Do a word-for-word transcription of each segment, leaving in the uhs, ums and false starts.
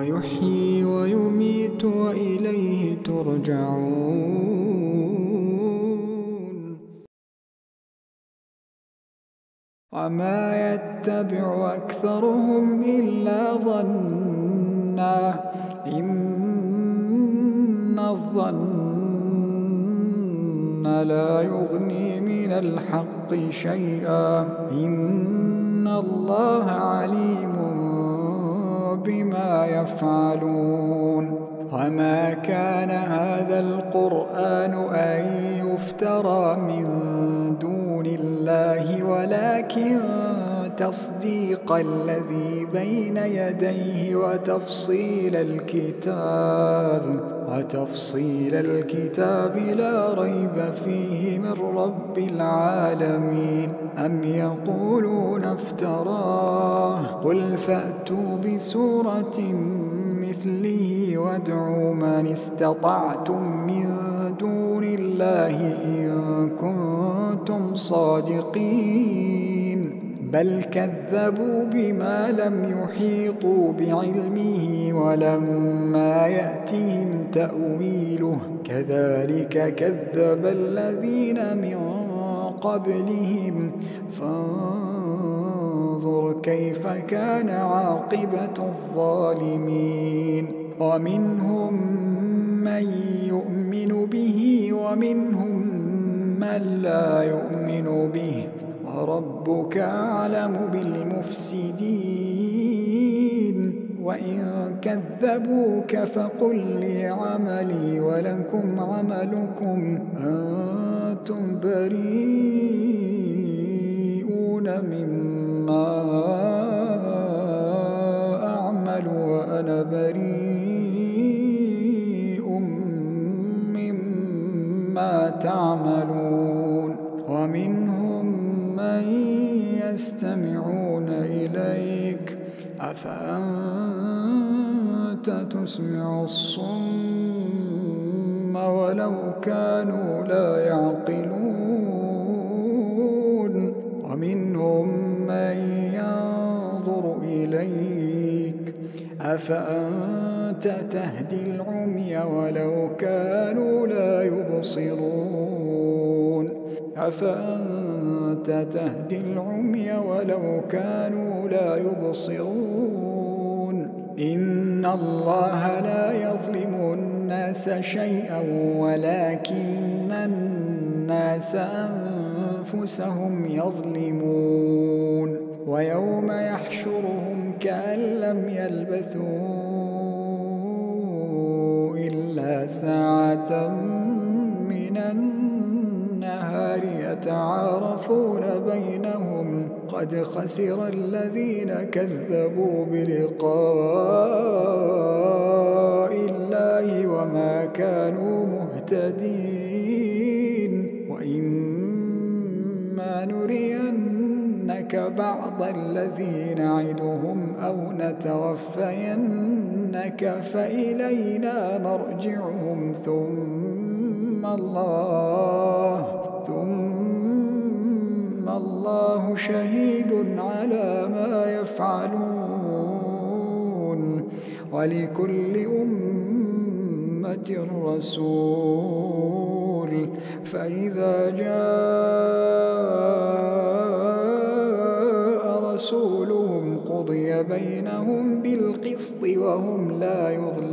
يحيي ويميت وإليه ترجعون. وما يتبع أكثرهم إلا ظنا إن الظن لا يغني من الحق شيئا إن الله عليم بما يفعلون. وما كان هذا القرآن أن يفترى من دون الله ولكن تصديق الذي بين يديه وتفصيل الكتاب وتفصيل الكتاب لا ريب فيه من رب العالمين. أم يقولون افتراه قل فأتوا بسورة مثله وادعوا من استطعتم من دون الله إن كنتم صادقين. بل كذبوا بما لم يحيطوا بعلمه ولما يأتهم تأويله كذلك كذب الذين من قبلهم فانظر كيف كان عاقبة الظالمين. ومنهم من يؤمن به ومنهم من لا يؤمن به وربك أعلم بالمفسدين. وإن كذبوك فقل لي عملي ولكم عملكم أنتم بريئون مما أعمل وأنا بريء مما تعملون. ومنهم من يستمعون إليك أفأنت تسمع الصم ولو كانوا لا يعقلون. ومنهم من ينظر إليك أفأنت تهدي العمي ولو كانوا لا يبصرون. أفأنت تهدي العمي ولو كانوا لا يبصرون. إن الله لا يظلم الناس شيئا ولكن الناس أنفسهم يظلمون. ويوم يحشرهم كأن لم يلبثوا إلا ساعة من النهار يتعارفون بينهم قد خسر الذين كذبوا بلقاء الله وما كانوا مهتدين. وإما نرينك بعض الذي نعدهم أو نتوفينك فإلينا مرجعهم ثم الله ثم الله شهيد على ما يفعلون. ولكل أمة رسول فإذا جاء رسولهم قضي بينهم بالقسط وهم لا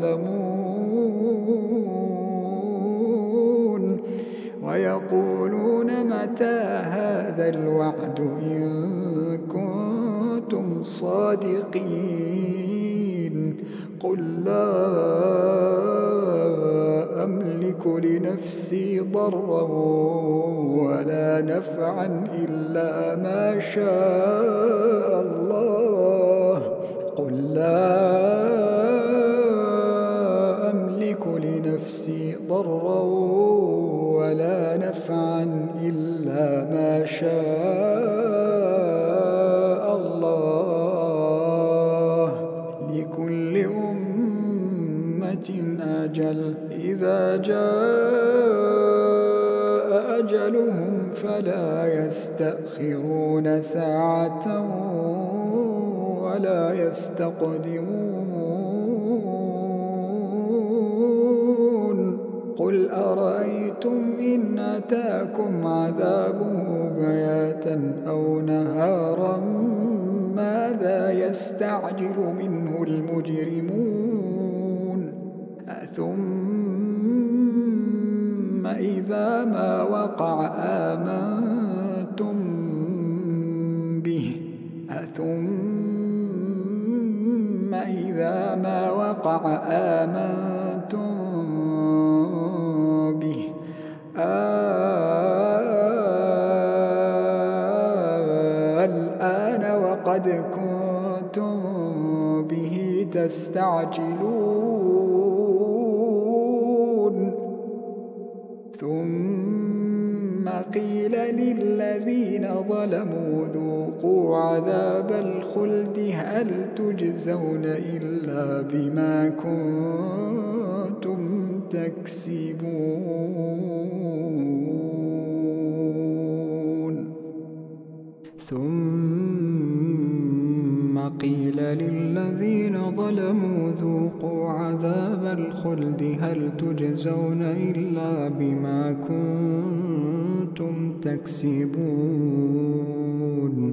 يظلمون. ويقولون متى هذا الوعد إن كنتم صادقين. قل لا أملك لنفسي ضرا ولا نفعا إلا ما شاء الله. قل لا أملك لنفسي ضرا ولا نفعا إلا ما شاء الله. لكل أمة أجل إذا جاء أجلهم فلا يستأخرون ساعة ولا يستقدمون قل أرأيتم إن أتاكم عذابه بياتا أو نهارا ماذا يستعجل منه المجرمون ثم إذا ما وقع آمنتم به ثم إذا ما وقع آمنتم به الآن وقد كنتم به تستعجلون ثم قيل للذين ظلموا ذوقوا عذاب الخلد هل تجزون إلا بما كنتم تكسبون ثم قيل للذين ظلموا ذوقوا عذاب الخلد هل تجزون إلا بما كنتم تكسبون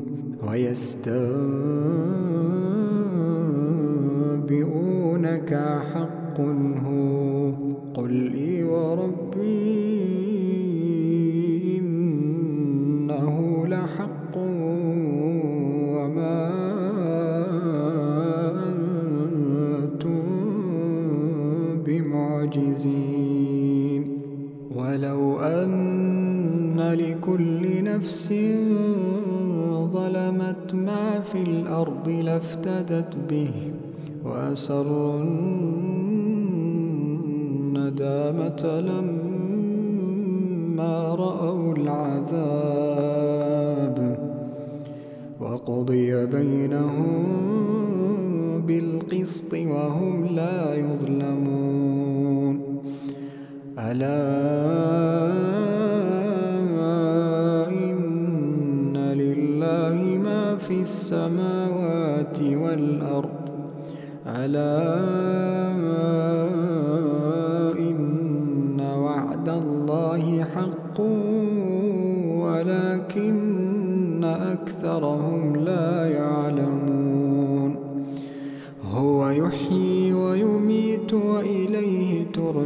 ويستنبئونك حق هو قل إي وربي إنه لحق وما أنتم بمعجزين ولو أن لكل نفس ظلمت ما في الأرض لافتدت به وأسروا الندامة لما رأوا العذاب وقضي بينهم بالقسط وهم لا يظلمون ألا إن لله ما في السماوات والأرض ألا إن وعد الله حق ولكن أكثرهم لا يعلمون هو يحيي ويميت وإليه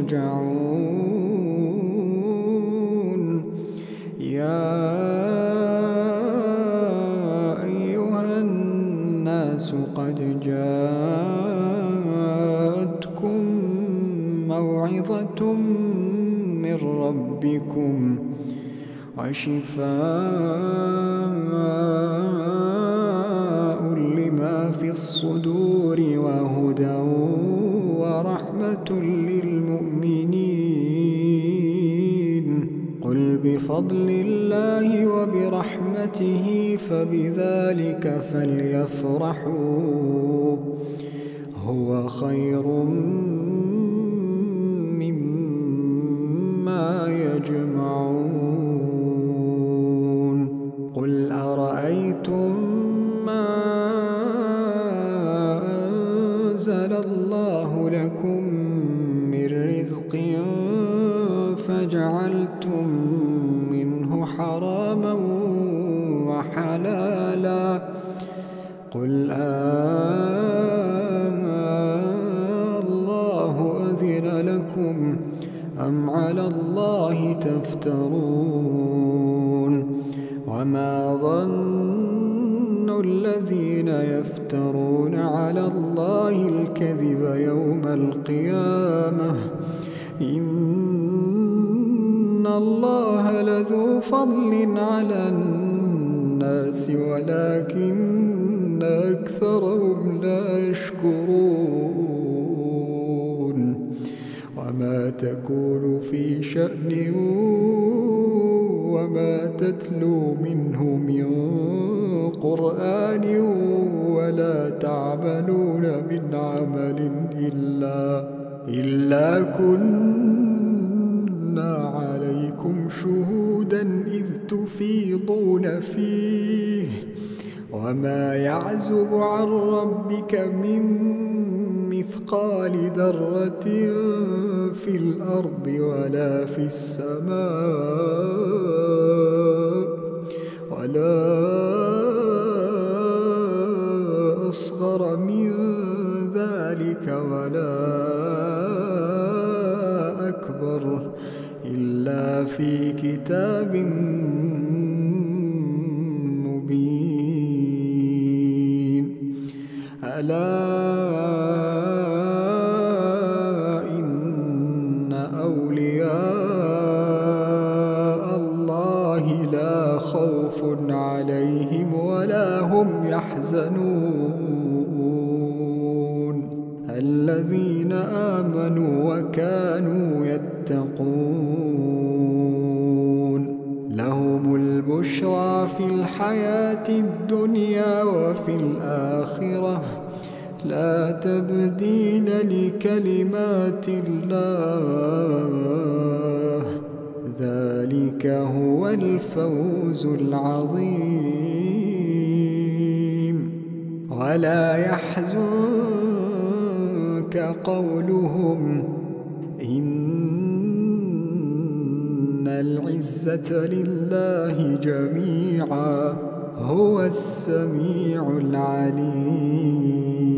ترجعون يا أيها الناس قد جاءتكم موعظة من ربكم وشفاء لما في الصدور وهدى ورحمة للمؤمنين قل بفضل الله وبرحمته فبذلك فليفرحوا هو خير مما يجمعون قل أرأيتم ما أنزل الله لكم من رزق فجعلتم منه حراما وحلالا قل الله أذن لكم أم على الله تفترون وما ظن الذين يفترون على الله الكذب يوم القيامة إن الله لذو فضل على الناس ولكن أكثرهم لا يشكرون وما تكون في شأن وما تتلو منه من قرآن ولا تعملون من عمل إلا إلا كنا عليكم شهودا إذ تفيضون فيه وما يعزب عن ربك من مثقال ذرة في الأرض ولا في السماء ولا أصغر من ذلك ولا أكبر إلا في كتاب مبين. ألا إن أولياء الله لا خوف عليهم ولا هم يحزنون الذين آمنوا وكانوا يتقون لهم البشرى في الحياة الدنيا وفي الآخرة لا تبديل لكلمات الله ذلك هو الفوز العظيم. ولا يحزنك قولهم إن العزة لله جميعا هو السميع العليم.